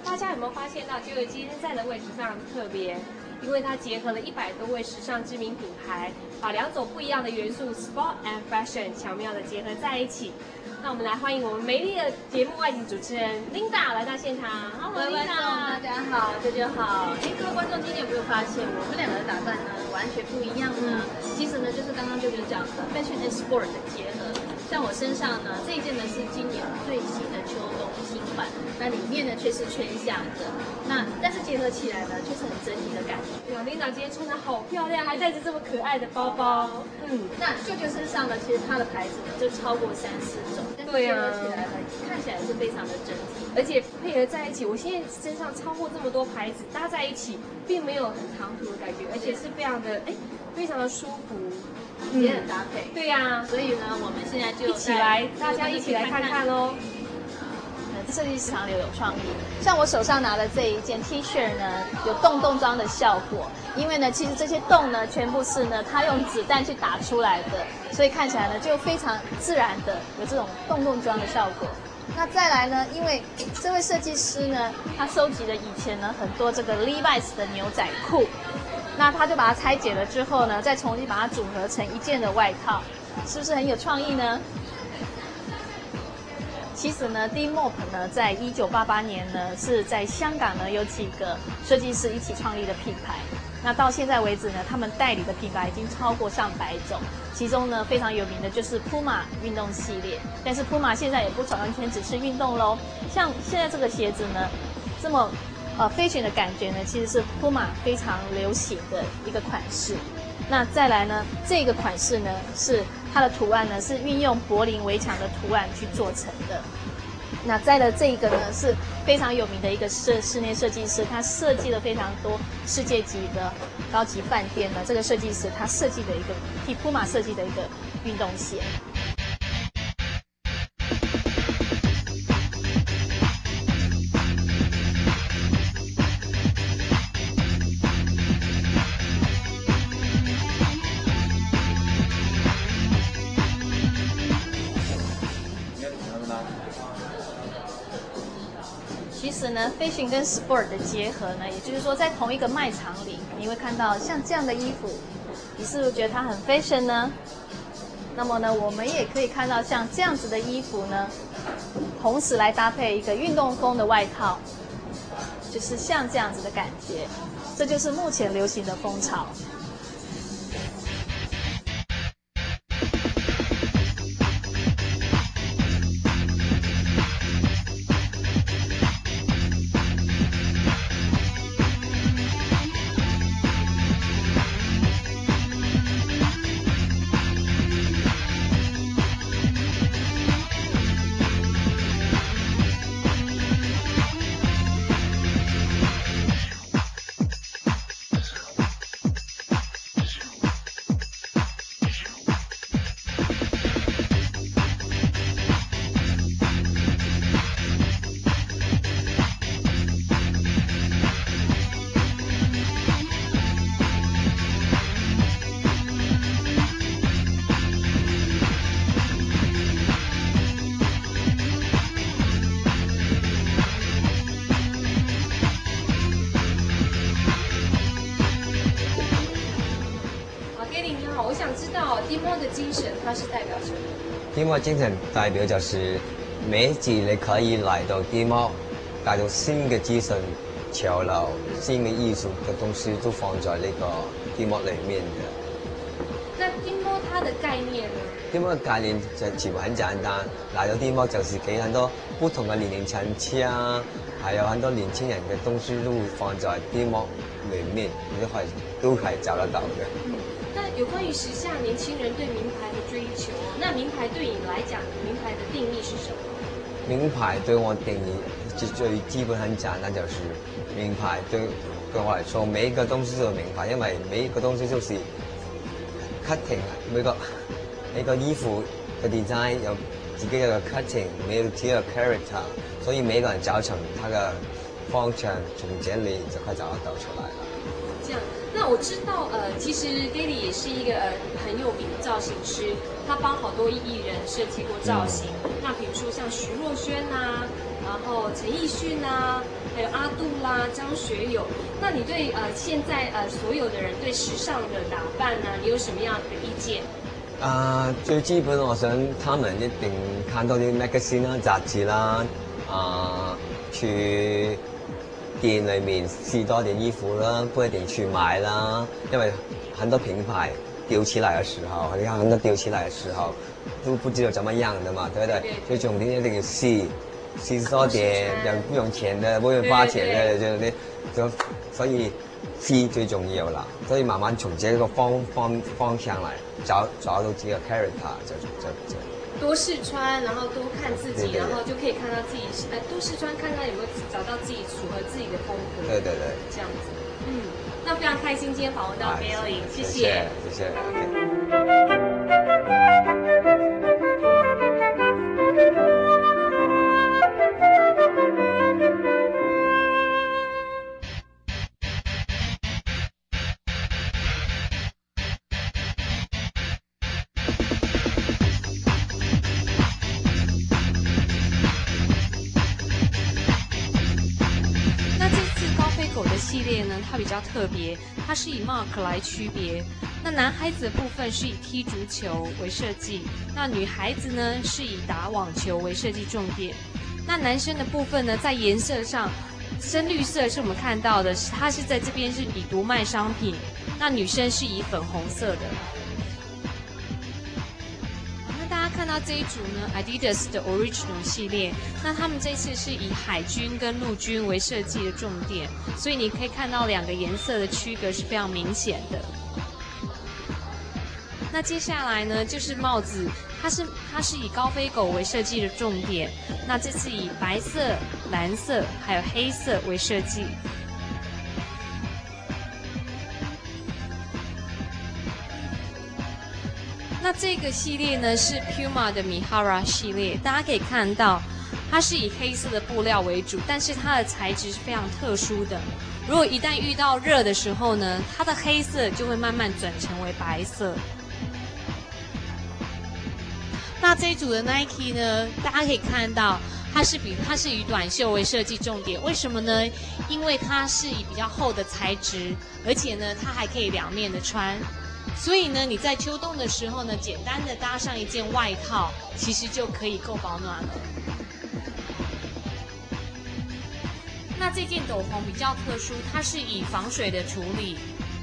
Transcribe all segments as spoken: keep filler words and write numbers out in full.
大家有没有发现到，就是今天站的位置非常特别，因为它结合了一百多位时尚知名品牌，把两种不一样的元素 sport and fashion 巧妙的结合在一起。那我们来欢迎我们美丽的节目外景主持人 Linda 来到现场。 各位观众，大家好，舅舅好。哎，各位观众，今天有没有发现我们两个的打扮呢完全不一样呢？其实呢，就是刚刚舅舅讲的 fashion and sport 的结合。像我身上呢，这一件呢是今年最新的秋冬新款，那里面呢却是春夏的，那但是结合起来呢，却是很整体的感觉。 哇 ，Linda 今天穿的好漂亮，还带着这么可爱的包包。 嗯，那舅舅身上呢，其实它的牌子呢就超过三四种，但是结合起来呢，看起来是非常的整体， 而且配合在一起。我现在身上超过这么多牌子搭在一起，并没有很唐突的感觉，而且是非常的哎，非常的舒服。 也很搭配， 对呀、啊， 所以呢，我们现在就一起来，大家一起来看看哦。 呃，设计师常留有创意，像我手上拿的这一件 T 恤呢，有洞洞装的效果，因为呢，其实这些洞呢，全部是呢，它用子弹去打出来的，所以看起来呢，就非常自然的有这种洞洞装的效果。那再来呢，因为这位设计师呢，他收集了以前呢很多这个 Levi's 的牛仔裤。那他就把它拆解了之后呢，再重新把它组合成一件的外套，是不是很有创意呢？其实呢 ，D Mop 呢，在一九八八年呢，是在香港呢有几个设计师一起创立的品牌。那到现在为止呢，他们代理的品牌已经超过上百种，其中呢非常有名的就是 Puma 运动系列。但是 Puma 现在也不完全只是运动喽，像现在这个鞋子呢，这么。呃 fashion 的感觉呢，其实是 Puma 非常流行的一个款式。那再来呢，这个款式呢，是它的图案呢是运用柏林围墙的图案去做成的。那再来这一个呢，是非常有名的一个室室内设计师，他设计了非常多世界级的高级饭店呢。这个设计师他设计的一个替 Puma 设计的一个运动鞋。其实呢 ，fashion 跟 sport 的结合呢，也就是说，在同一个卖场里，你会看到像这样的衣服，你是不是觉得它很 fashion 呢？那么呢，我们也可以看到像这样子的衣服呢，同时来搭配一个运动风的外套，就是像这样子的感觉，这就是目前流行的风潮。 我想知道 D Mop 的精神，它是代表什么 ？D Mop 精神代表就是每一次你可以來到 D Mop， 帶到新嘅資訊、潮流、新嘅藝術嘅東西都放在呢個 D Mop 裡面嘅。 那 D Mop 它的概念呢 ？D Mop 嘅概念就全部很簡單，來到 D Mop 就是給很多不同嘅年齡層次啊，還有很多年輕人嘅東西都會放在 D Mop 裡面，你都可以都可以找得到嘅。 嗯那有關於時下年輕人對名牌的追求，那名牌對你來講，名牌的定義是什麼？ 名牌對我定義最最基本很簡單，就是名牌對對我來說，每一個東西都有名牌，因為每一個東西就是 cutting， 每個每個衣服嘅 design 有自己嘅 cutting， 每個自己嘅 character， 所以每個人找尋他嘅方向，從這裡就可以找得到出來了。 這樣。那我知道，呃，其實 Daily 也是一個呃很有名的造型師，他幫好多藝人設計過造型。嗯、那比如說像徐若瑄啊，然後陳奕迅啊， 还有阿杜啦、张学友。那你对呃现在呃所有的人对时尚的打扮呢，你有什么样的意见？ 啊、呃，最基本我想他們一定看多啲 magazine 啦、雜誌啦，啊、呃，去店裏面試多點衣服啦，不一定去買啦，因為很多品牌丟起來的時候，你看很多丟起來的時候，都不知道怎麼樣的嘛，對不對？最重點一定要試，試多點，又不用錢的，不用花錢的，就你就所以試最重要啦，所以慢慢從這個方方方向來找找到自己的 character 就就就。 多試穿，然後多看自己， 對對對， 然後就可以看到自己，呃，多試穿，看看有沒有找到自己符合自己的風格。 對對對， 這樣子。嗯，那非常開心今天訪問到 Bailey，謝謝。 謝謝。 系列呢，它比较特别，它是以 mark 来区别。那男孩子的部分是以踢足球为设计，那女孩子呢是以打网球为设计重点。那男生的部分呢，在颜色上，深绿色是我们看到的，它是在这边是以独卖商品，那女生是以粉红色的。看到这一组呢 ，Adidas 的 Original 系列，那他们这次是以海军跟陆军为设计的重点，所以你可以看到两个颜色的区隔是非常明显的。那接下来呢，就是帽子，它是它是以高飞狗为设计的重点，那这次以白色、蓝色还有黑色为设计。那这个系列呢是 Puma 的 Mihara 系列，大家可以看到，它是以黑色的布料为主，但是它的材质是非常特殊的。如果一旦遇到热的时候呢，它的黑色就会慢慢转成为白色。那这一组的 Nike 呢，大家可以看到，它是比它是以短袖为设计重点，为什么呢？因为它是以比较厚的材质，而且呢，它还可以两面的穿。所以呢，你在秋冬的时候呢，简单的搭上一件外套，其实就可以够保暖了。那这件斗篷比较特殊，它是以防水的处理。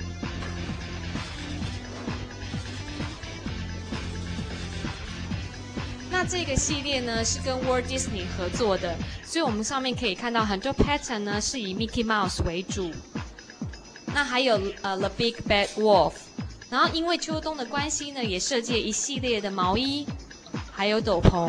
那这个系列呢是跟 Walt Disney 合作的，所以我们上面可以看到很多 pattern 呢是以 Mickey Mouse 为主。那还有呃 The Big Bad Wolf。然后因为秋冬的关系呢，也设计了一系列的毛衣，还有斗篷。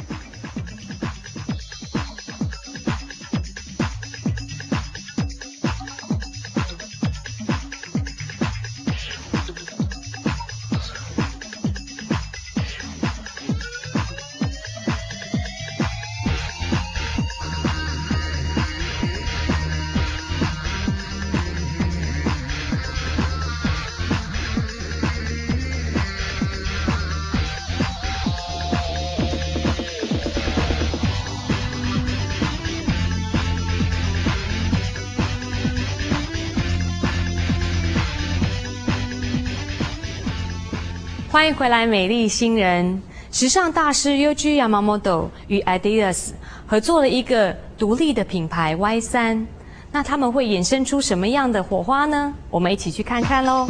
欢迎回来，美丽新人！时尚大师 Yohji Yamamoto 与 Adidas 合作了一个独立的品牌 Y 三，那他们会衍生出什么样的火花呢？我们一起去看看喽！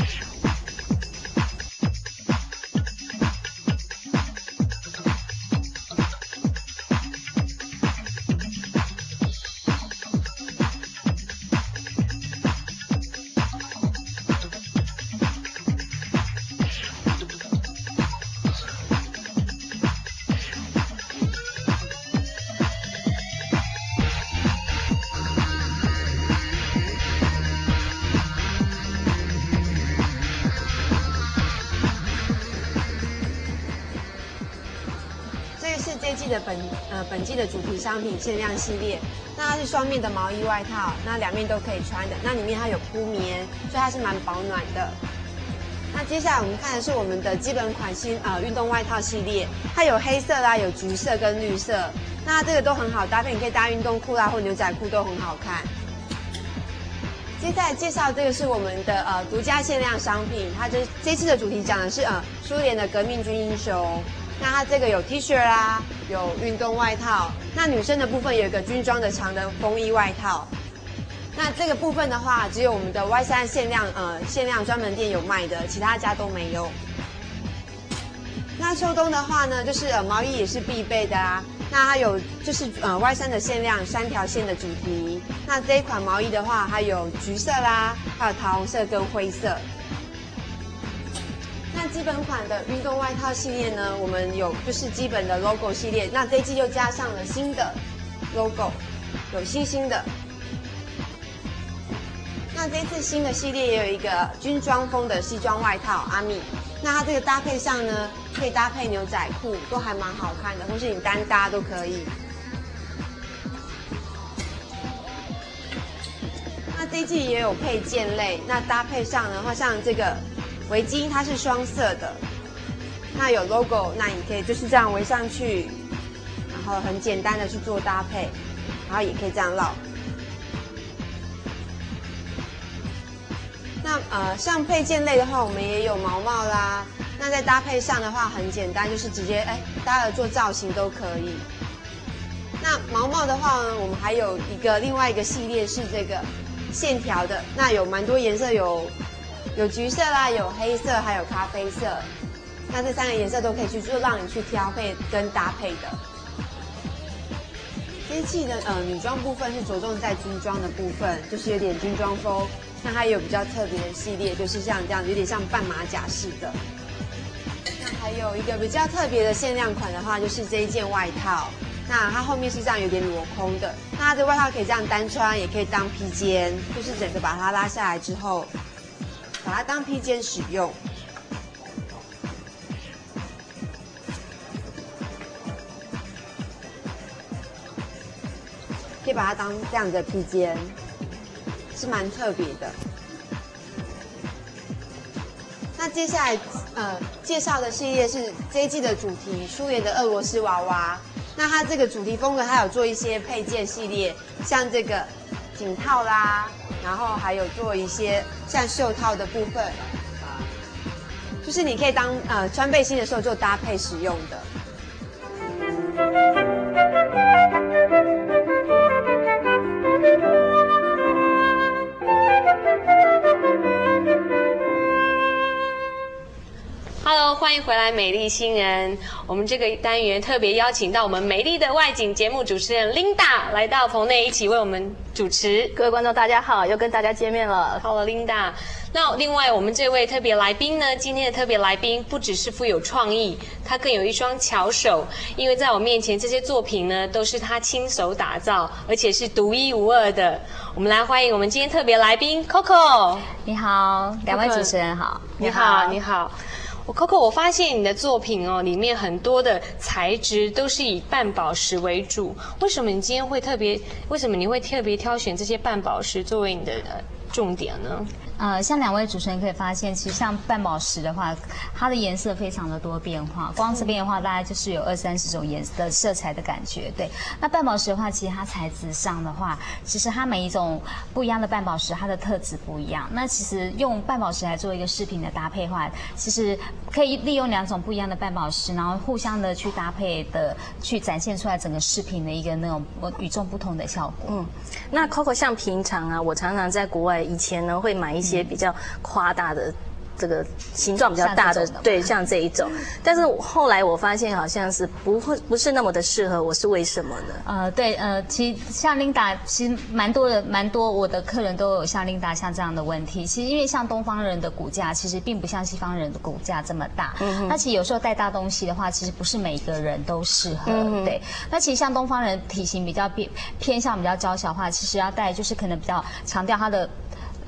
这一季的本呃本季的主题商品限量系列，那它是双面的毛衣外套，那两面都可以穿的，那里面它有铺棉，所以它是蛮保暖的。 那接下来我们看的是我们的基本款新呃运动外套系列，它有黑色啦，有橘色跟绿色，那这个都很好搭配，你可以搭运动裤啦或牛仔裤都很好看。接下来介绍这个是我们的呃独家限量商品，它这这次的主题讲的是呃苏联的革命军英雄。那它这个有 T 恤啦，有运动外套，那女生的部分有一个军装的长的风衣外套。那这个部分的话，只有我们的 Y 三限量呃限量专门店有卖的，其他家都没有。那秋冬的话呢，就是呃毛衣也是必备的啊。那它有就是呃 Y 三的限量三条线的主题。那这一款毛衣的话，它有橘色啦，还有桃红色跟灰色。那基本款的运动外套系列呢，我们有就是基本的 logo 系列，那这一季又加上了新的 logo， 有星星的。那这次新的系列也有一个军装风的西装外套阿米，那它这个搭配上呢，可以搭配牛仔裤，都还蛮好看的，或是你单搭都可以。那这一季也有配件类，那搭配上的话，像这个围巾它是双色的，那有 logo， 那你可以就是这样围上去，然后很简单的去做搭配，然后也可以这样绕。那呃，像配件类的话，我们也有毛帽啦。那在搭配上的话，很简单，就是直接哎搭了做造型都可以。那毛帽的话呢，我们还有一个另外一个系列是这个线条的，那有蛮多颜色，有有橘色啦，有黑色，还有咖啡色。那这三个颜色都可以去做，让你去挑配跟搭配的。这一季的呃女装部分是着重在军装的部分，就是有点军装风。那它也有比较特别的系列，就是像这样，有点像半马甲式的。那还有一个比较特别的限量款的话，就是这一件外套。那它后面是这样有点镂空的，那它的外套可以这样单穿，也可以当披肩，就是整个把它拉下来之后，把它当披肩使用。可以把它当这样的披肩。是蛮特别的。那接下来呃介绍的系列是这一季的主题苏联的俄罗斯娃娃。那它这个主题风格，它有做一些配件系列，像这个颈套啦，然后还有做一些像袖套的部分，就是你可以当呃穿背心的时候做搭配使用的。 Hello， 欢迎回来，美丽新人。我们这个单元特别邀请到我们美丽的外景节目主持人 Linda 来到棚内，一起为我们主持。 各位观众大家好，又跟大家见面了。 好了 ，Linda。那另外我们这位特别来宾呢，今天的特别来宾不只是富有创意，他更有一双巧手，因为在我面前这些作品呢，都是他亲手打造，而且是独一无二的。我们来欢迎我们今天特别来宾 Coco。 你好，两位主持人好。 你好，你好。我 Coco， 我发现你的作品哦，里面很多的材质都是以半宝石为主。为什么你今天会特别？为什么你会特别挑选这些半宝石作为你的呃重点呢？ 呃，像两位主持人可以发现，其实像半宝石的话，它的颜色非常的多变化。光这边的话，大概就是有二三十种颜色的色彩的感觉。对，那半宝石的话，其实它材质上的话，其实它每一种不一样的半宝石，它的特质不一样。那其实用半宝石来做一个饰品的搭配的话，其实可以利用两种不一样的半宝石，然后互相的去搭配的，去展现出来整个饰品的一个那种与众不同的效果。 嗯，那 Coco 像平常啊，我常常在国外以前呢会买一些。一些比较夸大的这个形状比较大的，对，像这一种。但是后来我发现好像是不会不是那么的适合我，是为什么呢？ 呃，对，呃，其实像 Linda， 其实蛮多的，蛮多我的客人都有像 Linda 像这样的问题。其实因为像东方人的骨架，其实并不像西方人的骨架这么大。嗯，那其实有时候带大东西的话，其实不是每一个人都适合。嗯，对。那其实像东方人体型比较偏偏向比较娇小的话，其实要带就是可能比较强调它的。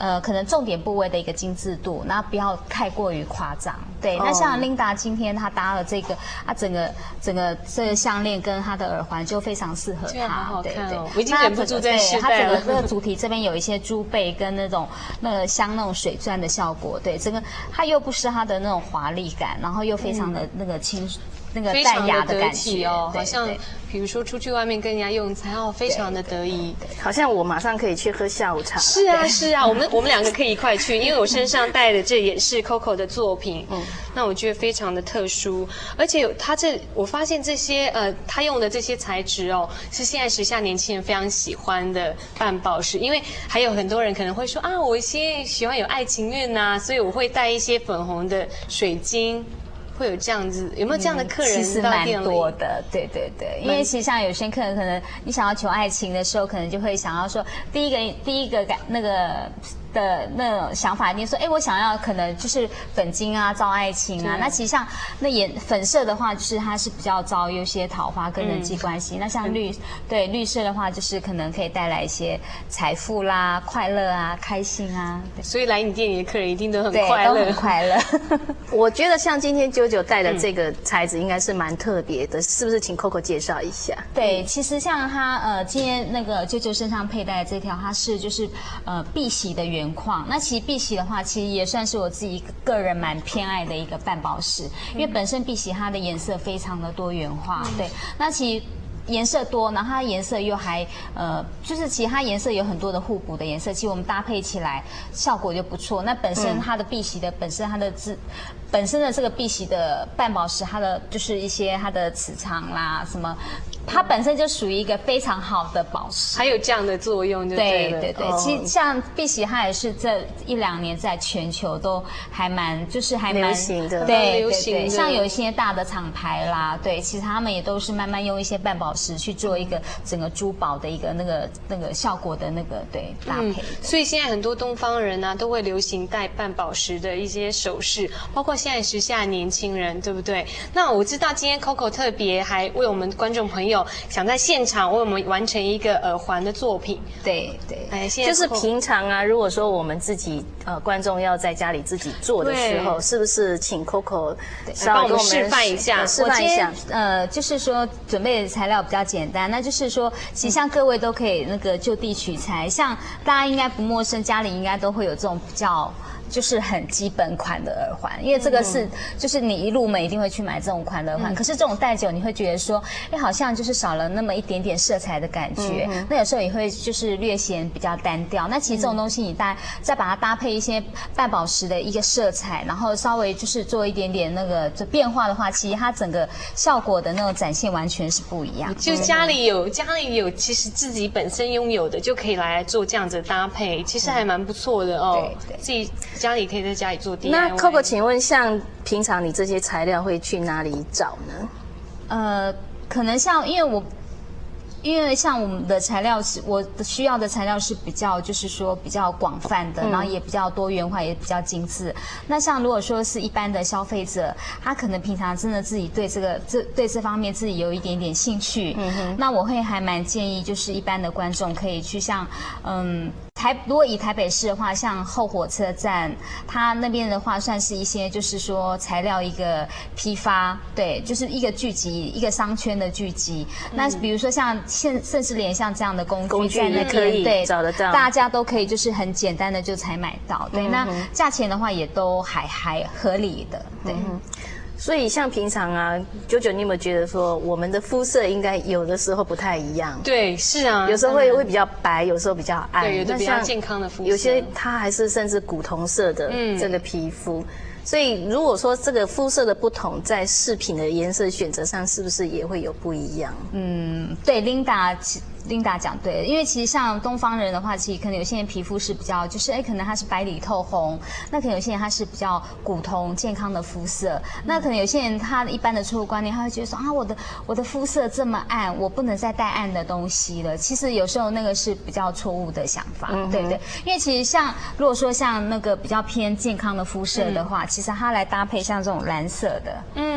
呃可能重点部位的一个精致度，那不要太过于夸张。对， 哦那像 Linda 今天她搭了这个，她整个整个这个项链跟她的耳环就非常适合这样好她。 好看哦对对， 我已经忍不住在试戴了它整个这个主题这边有一些珠贝跟那种那个镶那种水钻的效果，对，整个它又不失它的那种华丽感，然后又非常的那个轻。那个非淡常的得雅感觉体哦， 对好像对比如说出去外面跟人家用餐哦，非常的得意。 好像我马上可以去喝下午茶。 是啊，是啊，我们我们两个可以一块去，因为我身上带的这也是 Coco 的作品，嗯，那我觉得非常的特殊，而且有它这我发现这些呃，他用的这些材质哦，是现在时下年轻人非常喜欢的半宝石，因为还有很多人可能会说啊，我现在喜欢有爱情运呐、啊，所以我会带一些粉红的水晶。会有这样子，有没有这样的客人其实蛮到店里？ 多的，对对对，因为其实像有些客人，可能你想要求爱情的时候，可能就会想要说，第一个第一个感那个。的那种想法，一定说，哎，我想要可能就是粉晶啊，招爱情啊。那其实像那颜粉色的话，就是它是比较招有些桃花跟人际关系。嗯、那像绿，对绿色的话，就是可能可以带来一些财富啦、快乐啊、开心啊。 所以来你店里的客人一定都很对快乐， 都很快乐。 我觉得像今天九九戴的这个材质应该是蛮特别的，是不是？请 Coco 介绍一下。 对，其实像他呃，今天那个九九身上佩戴的这条，它是就是呃碧玺的原矿。那其实碧玺的话，其实也算是我自己个人蛮偏爱的一个半宝石，因为本身碧玺它的颜色非常的多元化。对，那其实。颜色多，然后它颜色又还呃，就是其他颜色有很多的互补的颜色，其实我们搭配起来效果就不错。那本身它的碧玺的本身它的字，本身的这个碧玺的半宝石，它的就是一些它的磁场啦什么。它本身就属于一个非常好的宝石， 还有这样的作用就对了。 对对对， 哦、 其实像碧玺，它也是这一两年在全球都还蛮，就是还蛮流行的， 对流行的。 对对像有一些大的厂牌啦，对，其实他们也都是慢慢用一些半宝石去做一个整个珠宝的一个那个那个效果的那个对搭配、嗯。 所以现在很多东方人呢、啊、都会流行戴半宝石的一些首饰，包括现在时下年轻人，对不对？那我知道今天 Coco 特别还为我们观众朋友。想在现场为我们完成一个耳环的作品， 对对， 哎，现在就是平常啊，如果说我们自己呃观众要在家里自己做的时候，是不是请 Coco 帮我们示范一下？ 示范一下。 呃，就是说准备的材料比较简单，那就是说，其实像各位都可以那个就地取材，像大家应该不陌生，家里应该都会有这种比较。就是很基本款的耳环，因为这个是、嗯、就是你一入门一定会去买这种款的耳环。嗯、可是这种戴久，你会觉得说，哎，好像就是少了那么一点点色彩的感觉。嗯、那有时候也会就是略显比较单调。那其实这种东西，你搭再把它搭配一些半宝石的一个色彩，然后稍微就是做一点点那个就变化的话，其实它整个效果的那种展现完全是不一样。 就家里有、嗯、家里有，其实自己本身拥有的就可以来做这样子的搭配，其实还蛮不错的哦。 对对， 自己。家里可以在家里做 D I Y。 那 Coco， 请问，像平常你这些材料会去哪里找呢？ 呃，可能像因为我。因为像我们的材料是，我需要的材料是比较，就是说比较广泛的，嗯、然后也比较多元化，也比较精致。那像如果说是一般的消费者，他可能平常真的自己对这个这对这方面自己有一点点兴趣，嗯哼，那我会还蛮建议，就是一般的观众可以去像，嗯。台如果以台北市的话，像后火车站，它那边的话算是一些就是说材料一个批发，对，就是一个聚集，一个商圈的聚集。嗯、那比如说像现甚至连像这样的工具， 工具也可以对找得到， 大家都可以就是很简单的就才买到，对。嗯、那价钱的话也都还还合理的，对。嗯所以像平常啊，九九，你有没有觉得说我们的肤色应该有的时候不太一样？ 对，是啊， 有时候会会比较白，有时候比较暗， 对，有的比较健康的肤色， 有些它还是甚至古铜色的这个皮肤。嗯、所以如果说这个肤色的不同，在饰品的颜色选择上，是不是也会有不一样？ 嗯，对 ，Linda。Linda 讲对了，因为其实像东方人的话，其实可能有些人皮肤是比较，就是哎，可能他是白里透红，那可能有些人他是比较古铜健康的肤色，那可能有些人他一般的错误观念，他会觉得说啊，我的我的肤色这么暗，我不能再戴暗的东西了。其实有时候那个是比较错误的想法，嗯、对对。因为其实像如果说像那个比较偏健康的肤色的话，嗯、其实它来搭配像这种蓝色的，嗯。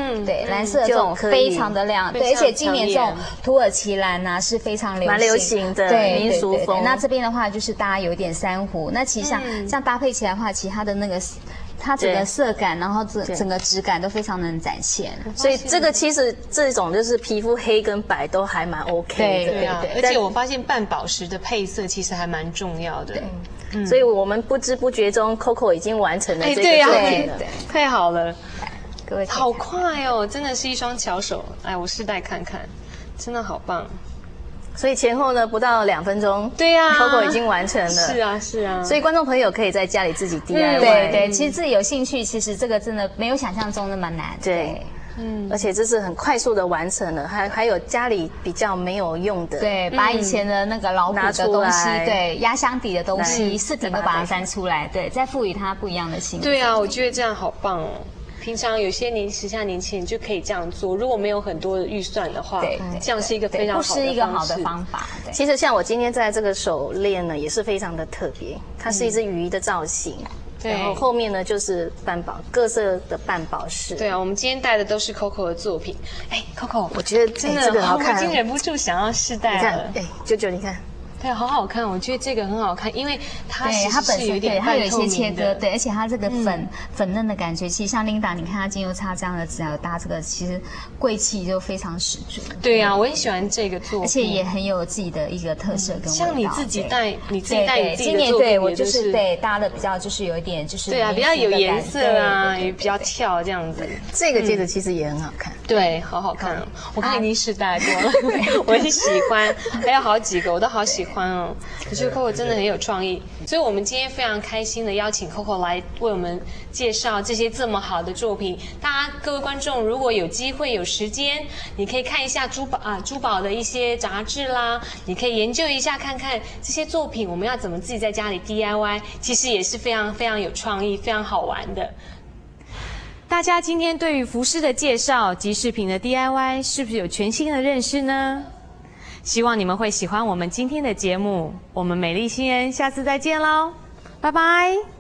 嗯，对，蓝色这种就可以非常的亮，对，而且今年这种非常抢眼土耳其蓝啊是非常流行， 蛮流行的对民俗风对对对那这边的话就是大家有一点珊瑚，那其实像、 嗯这样搭配起来的话，其实它的那个它整个对色感，然后整对整个质感都非常能展现。 所以这个其实这种就是皮肤黑跟白都还蛮 OK 的， 对啊，而但且我发现半宝石的配色其实还蛮重要的。嗯所以我们不知不觉中 Coco 已经完成了这个哎对呀作品了。 对太好了， 各位可以好快哦，真的是一双巧手。哎，我试戴看看，真的好棒。 所以前后呢不到两分钟， 对呀 ，Coco 已经完成了。 是啊，是啊。 所以观众朋友可以在家里自己 D I Y，、 对对，其实自己有兴趣，其实这个真的没有想象中那么难。 对，嗯，而且这是很快速的完成了，还还有家里比较没有用的， 对，把以前的那个老古拿出的东西， 来对，压箱底的东西， 来饰品再把它都把它翻出来，对，再赋予它不一样的性质。 对啊，我觉得这样好棒哦。平常有些年时下年轻人就可以这样做，如果没有很多的预算的话， 对这样是一个非常不好的是一个好的方式方法。对， 其实像我今天在这个手链呢，也是非常的特别，它是一只鱼的造型， 对然后后面呢就是半宝各色的半宝石。 对啊，我们今天带的都是 Coco 的作品。哎，Coco， 我觉得真的、 哎这个很好我已看经忍不住想要试你看戴了，。 哎，九九，你看， 对，好好看，我觉得这个很好看，因为它其对它本实是有身对它有一点半透些切割， 明的。 对，而且它这个粉、粉嫩的感觉，其实像 Linda，你看它精油擦这样的，只要有搭这个，其实贵气就非常十足。 对啊，我很喜欢这个作品， 而且也很有自己的一个特色跟味道。 像你自己对带，你自己对对， 带你自己今年的作品， 对我就也就是对搭的比较就是有一点就是对啊，比较有颜色啊，也比较对跳这样子。 这个戒指其实也很好看。 对，好好看哦！我看已经试戴过了，我很喜欢，还有好几个我都好喜欢哦。我觉得 Coco 真的很有创意，所以我们今天非常开心的邀请 Coco 来为我们介绍这些这么好的作品。大家各位观众，如果有机会有时间，你可以看一下珠宝啊珠宝的一些杂志啦，你可以研究一下看看这些作品我们要怎么自己在家里 D I Y， 其实也是非常非常有创意、非常好玩的。大家今天对于服饰的介绍及饰品的 D I Y 是不是有全新的认识呢？希望你们会喜欢我们今天的节目。我们美丽新人下次再见喽，拜拜。